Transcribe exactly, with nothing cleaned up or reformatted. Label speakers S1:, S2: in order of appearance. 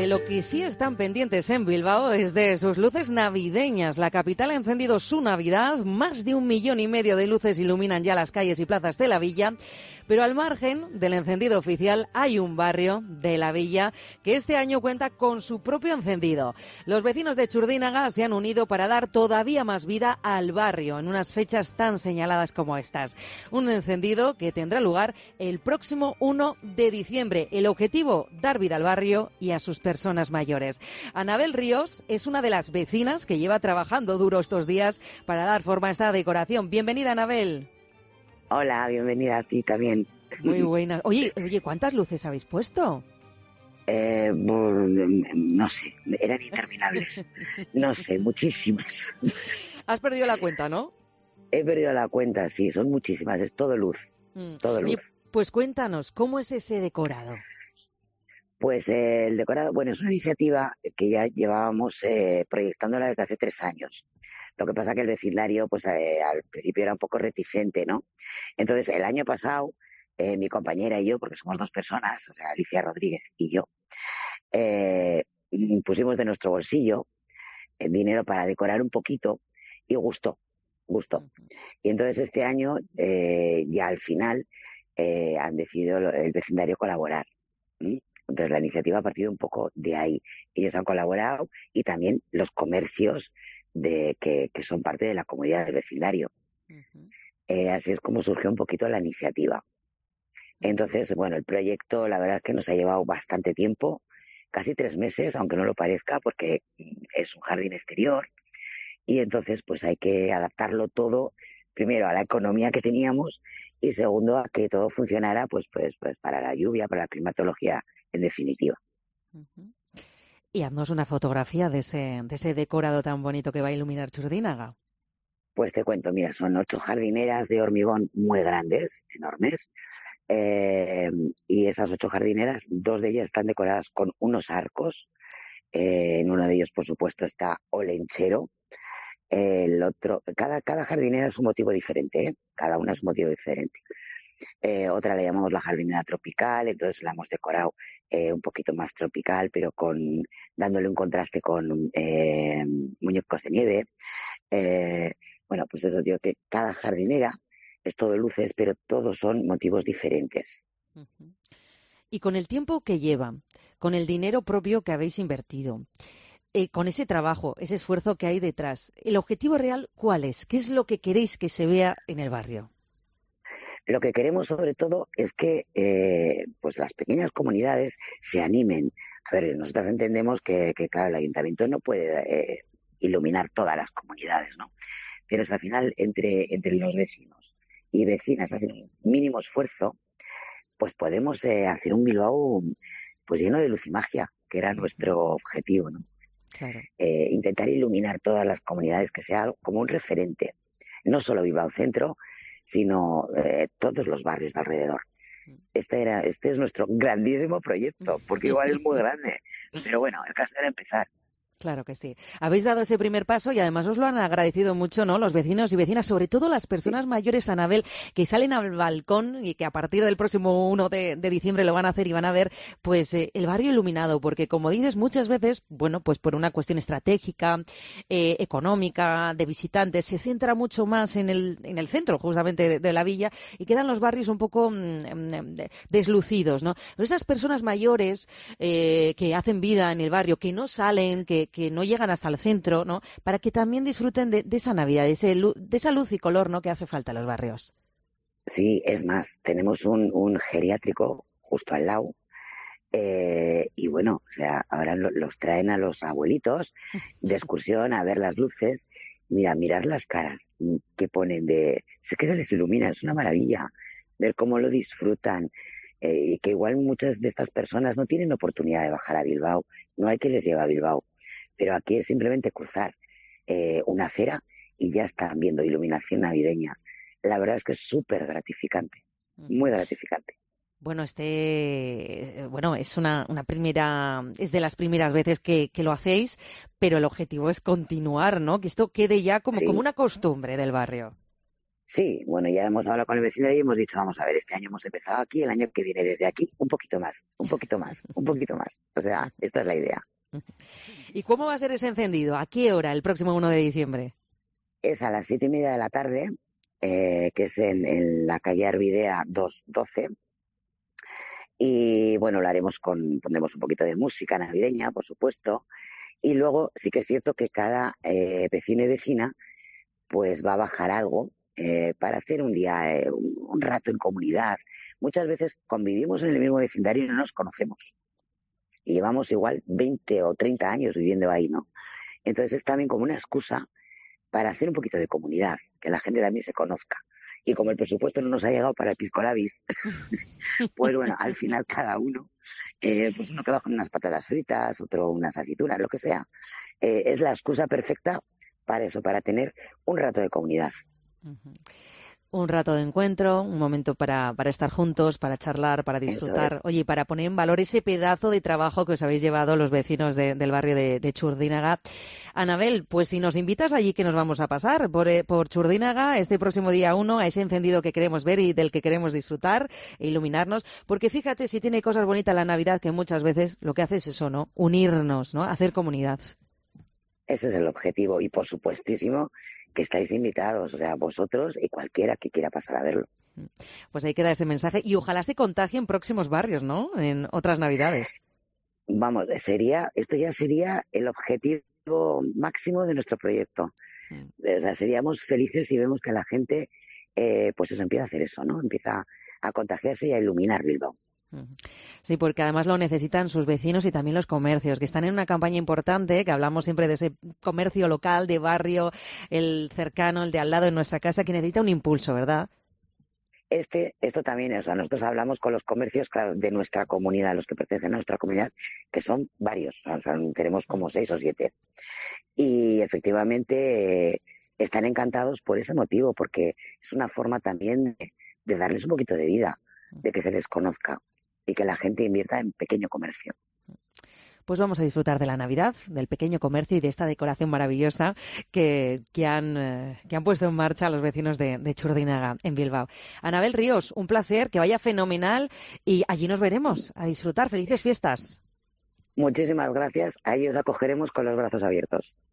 S1: De lo que sí están pendientes en Bilbao es de sus luces navideñas. La capital ha encendido su Navidad. Más de un millón y medio de luces iluminan ya las calles y plazas de la villa. Pero al margen del encendido oficial hay un barrio de la villa que este año cuenta con su propio encendido. Los vecinos de Txurdinaga se han unido para dar todavía más vida al barrio en unas fechas tan señaladas como estas. Un encendido que tendrá lugar el próximo uno de diciembre. El objetivo, dar vida al barrio y a sus personas mayores. Anabel Ríos es una de las vecinas que lleva trabajando duro estos días para dar forma a esta decoración. Bienvenida, Anabel.
S2: Hola, bienvenida a ti también.
S1: Muy buena. Oye, oye, ¿cuántas luces habéis puesto?
S2: Eh, no sé, eran interminables. No sé, muchísimas.
S1: Has perdido la cuenta, ¿no?
S2: He perdido la cuenta, sí, son muchísimas, es todo luz,
S1: Mm.
S2: todo luz.
S1: Oye, pues cuéntanos, ¿cómo es ese decorado?
S2: Pues eh, el decorado, bueno, es una iniciativa que ya llevábamos eh, proyectándola desde hace tres años. Lo que pasa que el vecindario, pues eh, al principio era un poco reticente, ¿no? Entonces, el año pasado, eh, mi compañera y yo, porque somos dos personas, o sea, Alicia Rodríguez y yo, eh, pusimos de nuestro bolsillo el dinero para decorar un poquito y gustó, gustó.
S1: Uh-huh.
S2: Y entonces este año, eh, ya al final, eh, han decidido el vecindario colaborar. ¿Mm? Entonces la iniciativa ha partido un poco de ahí. Ellos han colaborado y también los comercios de que, que son parte de la comunidad del vecindario. Uh-huh. Eh, así es como surgió un poquito la iniciativa. Entonces, bueno, el proyecto la verdad es que nos ha llevado bastante tiempo, casi tres meses, aunque no lo parezca, porque es un jardín exterior y entonces pues hay que adaptarlo todo, primero a la economía que teníamos y segundo a que todo funcionara pues, pues, pues para la lluvia, para la climatología en definitiva.
S1: Uh-huh. Y haznos una fotografía de ese, de ese decorado tan bonito que va a iluminar Txurdinaga.
S2: Pues te cuento, mira, son ocho jardineras de hormigón muy grandes, enormes, eh, y esas ocho jardineras, dos de ellas están decoradas con unos arcos, eh, en uno de ellos, por supuesto, está Olenchero, eh, el otro, cada, cada jardinera es un motivo diferente, ¿eh? Cada una es un motivo diferente. Eh, otra la llamamos la jardinera tropical, entonces la hemos decorado eh, un poquito más tropical, pero con dándole un contraste con eh, muñecos de nieve. Eh, bueno, pues eso, digo que cada jardinera es todo luces, pero todos son motivos diferentes.
S1: Uh-huh. Y con el tiempo que lleva, con el dinero propio que habéis invertido, eh, con ese trabajo, ese esfuerzo que hay detrás, ¿el objetivo real cuál es? ¿Qué es lo que queréis que se vea en el barrio?
S2: Lo que queremos sobre todo es que eh, pues las pequeñas comunidades se animen. A ver, nosotros entendemos que, que claro, el ayuntamiento no puede eh, iluminar todas las comunidades, ¿no? Pero si al final entre, entre los vecinos y vecinas hacen un mínimo esfuerzo, pues podemos eh, hacer un Bilbao pues lleno de luz y magia, que era nuestro objetivo, ¿no?
S1: Claro.
S2: Eh, intentar iluminar todas las comunidades, que sea como un referente, no solo Bilbao Centro, sino eh, todos los barrios de alrededor. Este, era, este es nuestro grandísimo proyecto, porque igual es muy grande, pero bueno, el caso era empezar.
S1: Claro que sí. Habéis dado ese primer paso y además os lo han agradecido mucho, ¿no? Los vecinos y vecinas, sobre todo las personas mayores, Anabel, que salen al balcón y que a partir del próximo uno de, de diciembre lo van a hacer y van a ver, pues, eh, el barrio iluminado, porque como dices, muchas veces, bueno, pues por una cuestión estratégica, eh, económica, de visitantes, se centra mucho más en el, en el centro, justamente, de, de la villa y quedan los barrios un poco mm, deslucidos, ¿no? Pero esas personas mayores eh, que hacen vida en el barrio, que no salen, que que no llegan hasta el centro, ¿no? Para que también disfruten de, de esa Navidad, de, ese, de esa luz y color, ¿no? Que hace falta en los barrios.
S2: Sí, es más, tenemos un, un geriátrico justo al lado eh, y bueno, o sea, ahora lo, los traen a los abuelitos de excursión a ver las luces. Mira, mirar las caras que ponen de... Sé que se les ilumina, es una maravilla ver cómo lo disfrutan. Eh, y que igual muchas de estas personas no tienen oportunidad de bajar a Bilbao, no hay que les lleve a Bilbao, pero aquí es simplemente cruzar eh, una acera y ya están viendo iluminación navideña. La verdad es que es súper gratificante, muy gratificante.
S1: Bueno, este, bueno, es una, una primera, es de las primeras veces que, que lo hacéis, pero el objetivo es continuar, ¿no? Que esto quede ya como,
S2: Sí.
S1: como una costumbre del barrio.
S2: Sí, bueno, ya hemos hablado con el vecindario y hemos dicho, vamos a ver, este año hemos empezado aquí, el año que viene desde aquí, un poquito más, un poquito más, un poquito más. O sea, esta es la idea.
S1: ¿Y cómo va a ser ese encendido? ¿A qué hora el próximo uno de diciembre?
S2: Es a las siete y media de la tarde, eh, que es en, en la calle Arvidea doscientos doce. Y bueno, lo haremos con, pondremos un poquito de música navideña, por supuesto. Y luego sí que es cierto que cada eh, vecino y vecina pues va a bajar algo eh, para hacer un día, eh, un, un rato en comunidad. Muchas veces convivimos en el mismo vecindario y no nos conocemos. Y llevamos igual veinte o treinta años viviendo ahí, ¿no? Entonces es también como una excusa para hacer un poquito de comunidad, que la gente también se conozca. Y como el presupuesto no nos ha llegado para el pisco labis, pues bueno, al final cada uno, eh, pues uno que va con unas patatas fritas, otro unas aceitunas, lo que sea, eh, es la excusa perfecta para eso, para tener un rato de comunidad.
S1: Uh-huh. Un rato de encuentro, un momento para, para estar juntos, para charlar, para disfrutar. Oye, y para poner en valor ese pedazo de trabajo que os habéis llevado los vecinos de, del barrio de, de Churdínaga. Anabel, pues si nos invitas allí, que nos vamos a pasar por, eh, por Churdínaga este próximo día uno, a ese encendido que queremos ver y del que queremos disfrutar e iluminarnos. Porque fíjate si tiene cosas bonitas la Navidad, que muchas veces lo que hace es eso, ¿no? Unirnos, ¿no? Hacer comunidad.
S2: Ese es el objetivo y por supuestísimo que estáis invitados, o sea, vosotros y cualquiera que quiera pasar a verlo.
S1: Pues ahí queda ese mensaje y ojalá se contagie en próximos barrios, ¿no? En otras Navidades.
S2: Vamos, sería, esto ya sería el objetivo máximo de nuestro proyecto. Mm. O sea, seríamos felices si vemos que la gente, eh, pues eso, empieza a hacer eso, ¿no? Empieza a contagiarse y a iluminar Bilbao.
S1: Sí, porque además lo necesitan sus vecinos y también los comercios, que están en una campaña importante, que hablamos siempre de ese comercio local, de barrio, el cercano, el de al lado de nuestra casa, que necesita un impulso, ¿verdad?
S2: Este, esto también, o sea, nosotros hablamos con los comercios, claro, de nuestra comunidad, los que pertenecen a nuestra comunidad, que son varios, o sea, tenemos como seis o siete. Y efectivamente eh, están encantados por ese motivo, porque es una forma también de, de darles un poquito de vida, de que se les conozca y que la gente invierta en pequeño comercio.
S1: Pues vamos a disfrutar de la Navidad, del pequeño comercio y de esta decoración maravillosa que, que, han, eh, que han puesto en marcha los vecinos de, de Churdínaga, en Bilbao. Anabel Ríos, un placer, que vaya fenomenal y allí nos veremos a disfrutar. ¡Felices fiestas!
S2: Muchísimas gracias. Ahí os acogeremos con los brazos abiertos.